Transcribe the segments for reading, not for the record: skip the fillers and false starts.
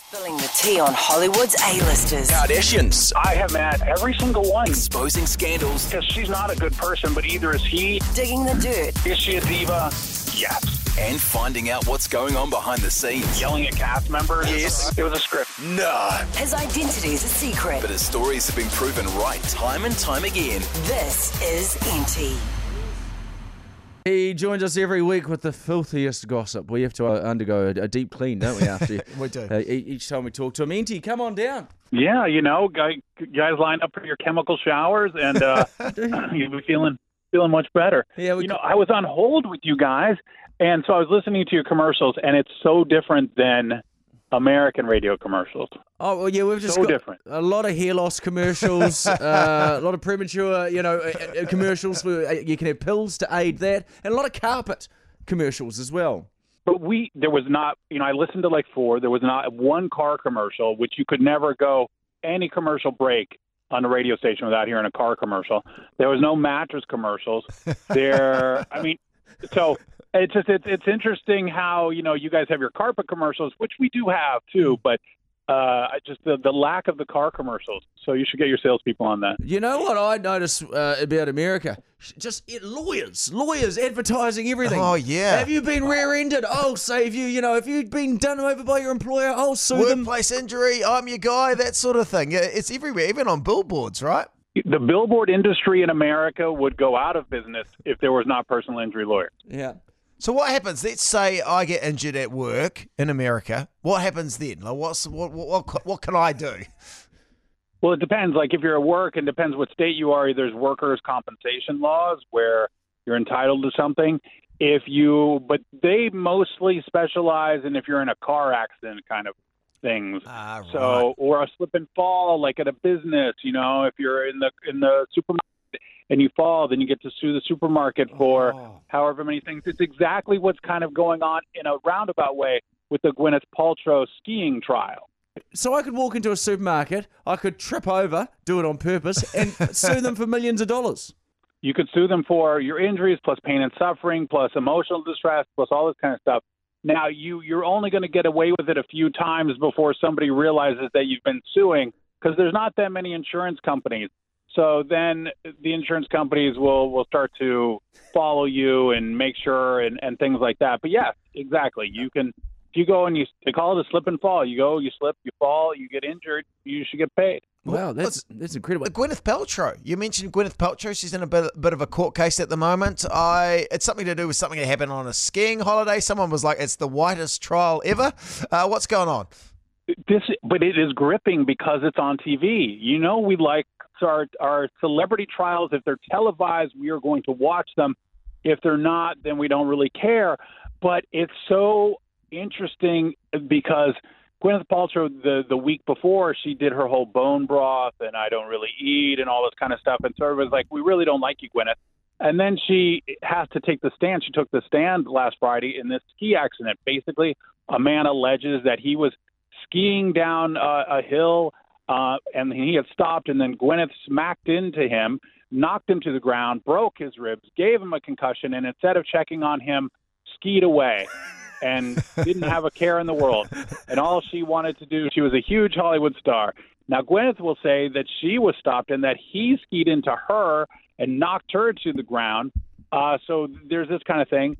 Spilling the tea on Hollywood's A-listers. Kardashians. I have met every single one. Exposing scandals. Because she's not a good person, but either is he. Digging the dirt. Is she a diva? Yes. And finding out what's going on behind the scenes. Yelling at cast members? Yes. It was a script. Nah. His identity is a secret. But his stories have been proven right time and time again. This is NT. He joins us every week with the filthiest gossip. We have to undergo a deep clean, don't we, after We do. Each time we talk to him. Enty, come on down. Yeah, guys line up for your chemical showers, and you'll be feeling much better. Yeah, I was on hold with you guys, and so I was listening to your commercials, and it's so different than American radio commercials. Oh, well, yeah, we've just So got different. a lot of hair loss commercials, a lot of premature, commercials where you can have pills to aid that, and a lot of carpet commercials as well. But there was not, I listened to like 4. There was not one car commercial, which you could never go any commercial break on a radio station without hearing a car commercial. There was no mattress commercials. So it's interesting how, you guys have your carpet commercials, which we do have too, but just the lack of the car commercials. So you should get your salespeople on that. You know what I notice about America? Lawyers advertising everything. Oh, yeah. Have you been rear-ended? I'll save you. If you've been done over by your employer, I'll sue them. Workplace injury, I'm your guy, that sort of thing. Yeah, it's everywhere, even on billboards, right? The billboard industry in America would go out of business if there was not personal injury lawyers. Yeah. So what happens? Let's say I get injured at work in America. What happens then? Like, what can I do? Well, it depends. Like if you're at work, and depends what state you are. There's workers' compensation laws where you're entitled to something. But they mostly specialize in if you're in a car accident kind of things. Right. So, or a slip and fall, like at a business. If you're in the supermarket and you fall, then you get to sue the supermarket for however many things. It's exactly what's kind of going on in a roundabout way with the Gwyneth Paltrow skiing trial. So I could walk into a supermarket, I could trip over, do it on purpose, and sue them for millions of dollars. You could sue them for your injuries, plus pain and suffering, plus emotional distress, plus all this kind of stuff. Now, you're only going to get away with it a few times before somebody realizes that you've been suing, because there's not that many insurance companies. So then the insurance companies will start to follow you and make sure and things like that. But yes, exactly. You can, if you go and they call it a slip and fall. You go, you slip, you fall, you get injured, you should get paid. Wow, that's incredible. Gwyneth Paltrow. You mentioned Gwyneth Paltrow. She's in a bit of a court case at the moment. It's something to do with something that happened on a skiing holiday. Someone was like, it's the whitest trial ever. What's going on? But it is gripping because it's on TV. We like our celebrity trials. If they're televised, we are going to watch them. If they're not, then we don't really care. But it's so interesting because Gwyneth Paltrow, the week before, she did her whole bone broth and I don't really eat and all this kind of stuff. And so everybody's like, we really don't like you, Gwyneth. And then she has to take the stand. She took the stand last Friday in this ski accident. Basically, a man alleges that he was skiing down a hill and he had stopped, and then Gwyneth smacked into him, knocked him to the ground, broke his ribs, gave him a concussion, and instead of checking on him, skied away and didn't have a care in the world. And all she wanted to do, she was a huge Hollywood star. Now, Gwyneth will say that she was stopped and that he skied into her and knocked her to the ground. So there's this kind of thing.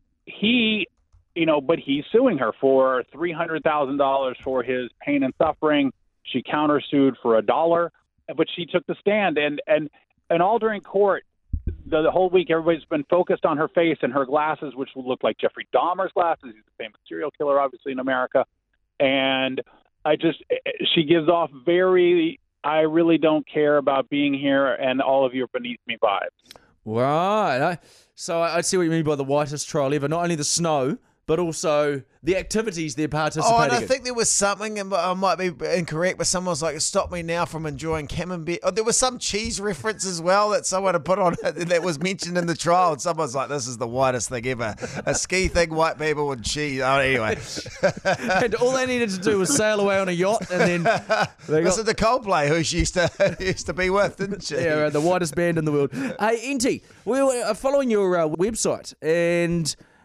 But he's suing her for $300,000 for his pain and suffering. She countersued for $1, but she took the stand. And all during court, the whole week, everybody's been focused on her face and her glasses, which will look like Jeffrey Dahmer's glasses. He's a famous serial killer, obviously, in America. And she gives off I really don't care about being here and all of you are beneath me vibes. Right. So I see what you mean by the whitest trial ever. Not only the snow, but also the activities they're participating in. Oh, and I think there was something, and I might be incorrect, but someone was like, stop me now from enjoying camembert. Oh, there was some cheese reference as well that someone had put on it that was mentioned in the trial, and someone's like, this is the whitest thing ever. A ski thing, white people with cheese. Oh, anyway. And all they needed to do was sail away on a yacht, and then this is the Coldplay who she used to be with, didn't she? Yeah, the whitest band in the world. Hey, Enty, we were following your website, and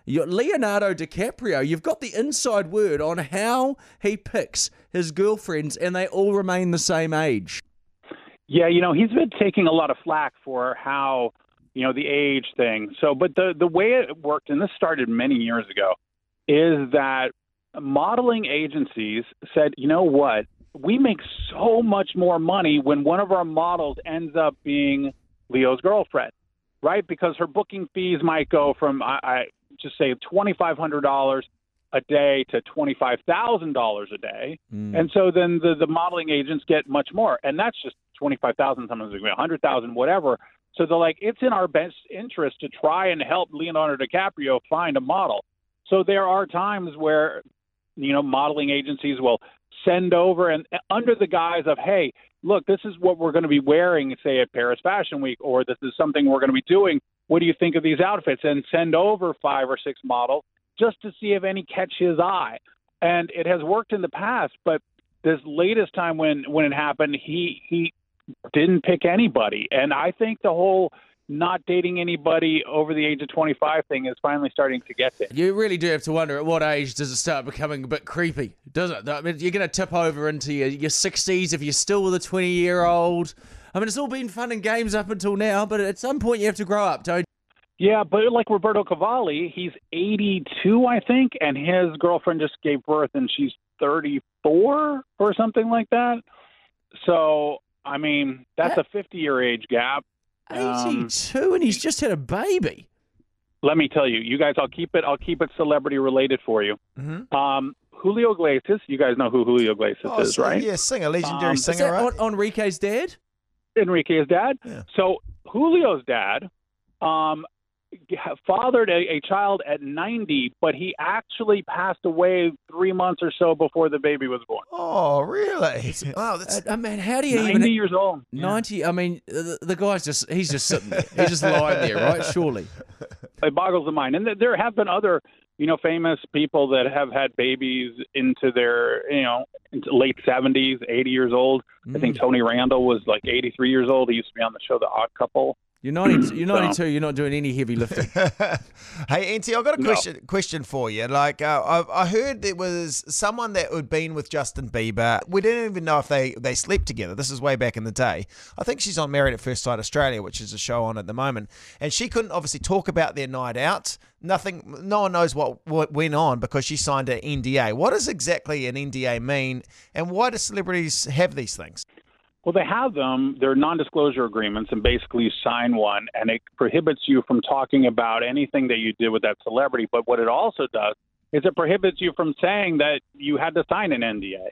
Leonardo DiCaprio, you've got the inside word on how he picks his girlfriends, and they all remain the same age. Yeah, he's been taking a lot of flack for how, the age thing. So, but the way it worked, and this started many years ago, is that modeling agencies said, you know what, we make so much more money when one of our models ends up being Leo's girlfriend, right? Because her booking fees might go from, I just say, $2,500 a day to $25,000 a day. And so then the modeling agents get much more. And that's just 25,000, sometimes it 100,000, whatever. So they're like, it's in our best interest to try and help Leonardo DiCaprio find a model. So there are times where, modeling agencies will send over and under the guise of, hey, look, this is what we're going to be wearing, say, at Paris Fashion Week, or this is something we're going to be doing. What do you think of these outfits? And send over 5 or 6 models just to see if any catch his eye. And it has worked in the past, but this latest time when it happened, he didn't pick anybody. And I think the whole not dating anybody over the age of 25 thing is finally starting to get there. You really do have to wonder, at what age does it start becoming a bit creepy, doesn't it? I mean, you're going to tip over into your 60s if you're still with a 20-year-old. I mean, it's all been fun and games up until now, but at some point you have to grow up, don't you? Yeah, but like Roberto Cavalli, he's 82, I think, and his girlfriend just gave birth, and she's 34 or something like that. So, I mean, that's a 50-year age gap. 82, and he's just had a baby. Let me tell you guys, I'll keep it celebrity related for you. Julio Iglesias, you guys know who Julio Iglesias is, right? Yeah, singer, legendary Is singer, that right? Enrique's dad? Enrique's dad. Yeah. So Julio's dad fathered a child at 90, but he actually passed away 3 months or so before the baby was born. Oh, really? Wow, that's Man, how do you 90 years old. 90, I mean, the guy's he's just sitting there. He's just lying there, right? Surely. It boggles the mind. And there have been other, famous people that have had babies into their, into late 70s, 80 years old. I think Tony Randall was like 83 years old. He used to be on the show The Odd Couple. You're 92, you're not doing any heavy lifting. Hey, Auntie, I've got a question for you. Like, I heard there was someone that had been with Justin Bieber. We didn't even know if they slept together. This is way back in the day. I think she's on Married at First Sight Australia, which is a show on at the moment. And she couldn't obviously talk about their night out. No one knows what went on because she signed an NDA. What does exactly an NDA mean, and why do celebrities have these things? Well, they have them. They're non-disclosure agreements, and basically you sign one, and it prohibits you from talking about anything that you did with that celebrity. But what it also does is it prohibits you from saying that you had to sign an NDA.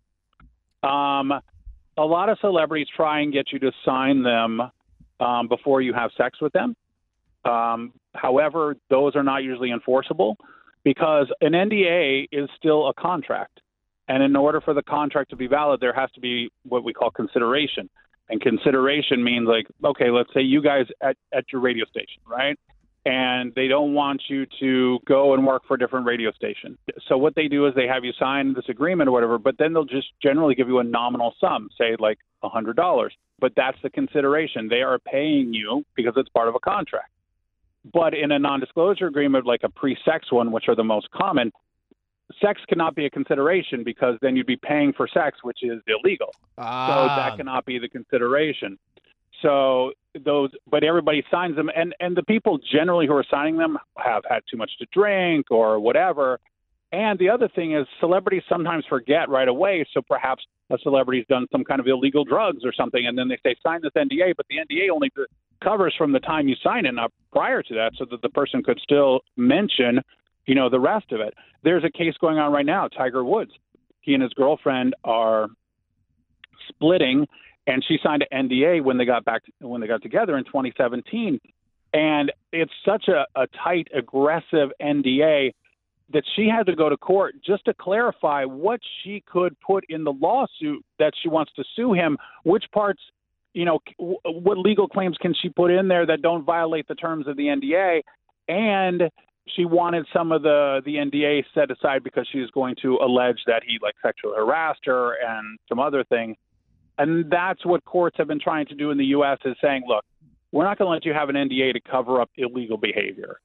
A lot of celebrities try and get you to sign them before you have sex with them. However, those are not usually enforceable because an NDA is still a contract. And in order for the contract to be valid, there has to be what we call consideration. And consideration means like, okay, let's say you guys at your radio station, right? And they don't want you to go and work for a different radio station. So what they do is they have you sign this agreement or whatever, but then they'll just generally give you a nominal sum, say like $100. But that's the consideration. They are paying you because it's part of a contract. But in a non-disclosure agreement, like a pre-sex one, which are the most common, sex cannot be a consideration because then you'd be paying for sex, which is illegal. So that cannot be the consideration. So but everybody signs them, and the people generally who are signing them have had too much to drink or whatever. And the other thing is celebrities sometimes forget right away. So perhaps a celebrity's done some kind of illegal drugs or something, and then they say, sign this NDA, but the NDA only covers from the time you sign it, not prior to that, so that the person could still mention the rest of it. There's a case going on right now, Tiger Woods. He and his girlfriend are splitting, and she signed an NDA when they got together in 2017. And it's such a tight, aggressive NDA that she had to go to court just to clarify what she could put in the lawsuit that she wants to sue him, which parts, what legal claims can she put in there that don't violate the terms of the NDA. And she wanted some of the NDA set aside because she's going to allege that he sexually harassed her and some other things. And that's what courts have been trying to do in the U.S. is saying, look, we're not going to let you have an NDA to cover up illegal behavior.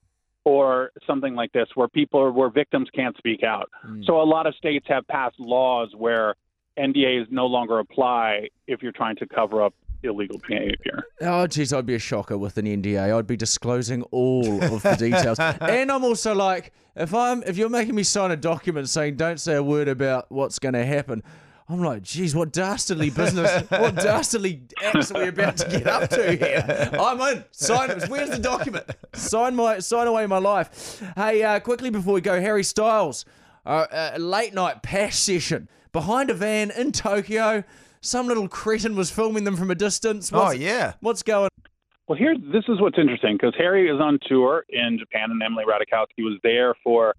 or something like this, where victims can't speak out. So a lot of states have passed laws where NDAs no longer apply if you're trying to cover up illegal behavior. Oh, geez, I'd be a shocker with an NDA. I'd be disclosing all of the details. And I'm also like, if you're making me sign a document saying don't say a word about what's going to happen, I'm like, geez, what dastardly business, what dastardly acts are we about to get up to here? I'm in. Sign it. Where's the document? Sign away my life. Hey, quickly before we go, Harry Styles, a late night Pash session behind a van in Tokyo. Some little cretin was filming them from a distance. What's going on? Well, this is what's interesting, because Harry is on tour in Japan, and Emily Ratajkowski was there for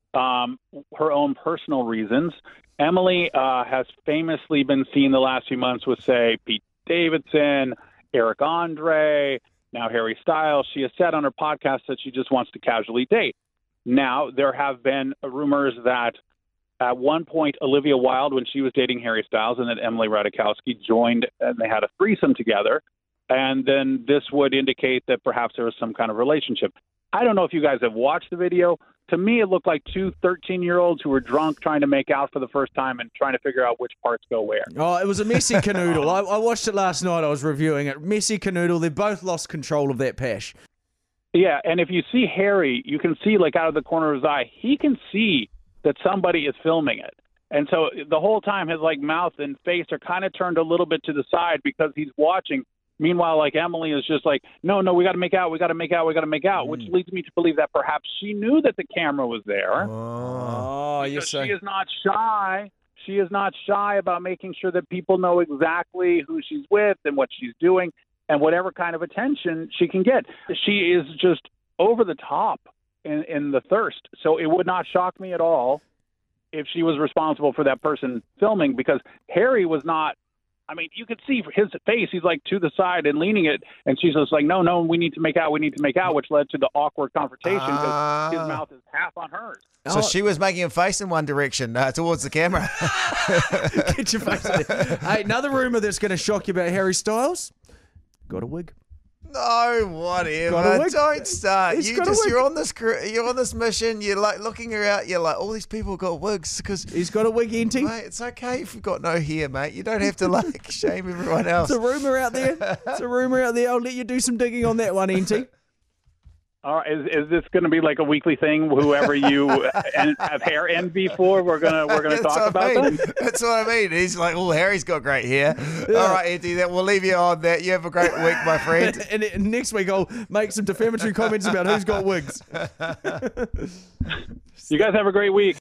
her own personal reasons. Emily has famously been seen the last few months with, say, Pete Davidson, Eric Andre, now Harry Styles. She has said on her podcast that she just wants to casually date. Now, there have been rumors that at one point, Olivia Wilde, when she was dating Harry Styles, and then Emily Ratajkowski joined, and they had a threesome together. And then this would indicate that perhaps there was some kind of relationship. I don't know if you guys have watched the video. To me, it looked like two 13-year-olds who were drunk trying to make out for the first time and trying to figure out which parts go where. Oh, it was a messy canoodle. I watched it last night. I was reviewing it. Messy canoodle. They both lost control of that Pash. Yeah, and if you see Harry, you can see, like, out of the corner of his eye, he can see that somebody is filming it. And so the whole time his, like, mouth and face are kind of turned a little bit to the side because he's watching. Meanwhile, like, Emily is just like, no, we got to make out, which leads me to believe that perhaps she knew that the camera was there. Oh, yes, she is not shy. She is not shy about making sure that people know exactly who she's with and what she's doing and whatever kind of attention she can get. She is just over the top in the thirst. So it would not shock me at all if she was responsible for that person filming, because Harry was not. I mean, you could see his face. He's like to the side and leaning it. And she's just like, no, we need to make out, which led to the awkward confrontation because his mouth is half on hers. So she was making him face in one direction towards the camera. Get your face in there. Hey, another rumor that's going to shock you about Harry Styles. Got a wig. No, whatever. Don't start. You're on this mission. You're like looking around. You're like, all these people got wigs because he's got a wig, Enty. Mate, it's okay if you've got no hair, mate. You don't have to like shame everyone else. It's a rumor out there. I'll let you do some digging on that one, Enty. All right, is this going to be like a weekly thing? Whoever you have hair envy for, we're gonna talk about that. That's what I mean. He's like, oh, Harry's got great hair. Yeah. All right, Andy, we'll leave you on that. You have a great week, my friend. and next week I'll make some defamatory comments about who's got wigs. You guys have a great week.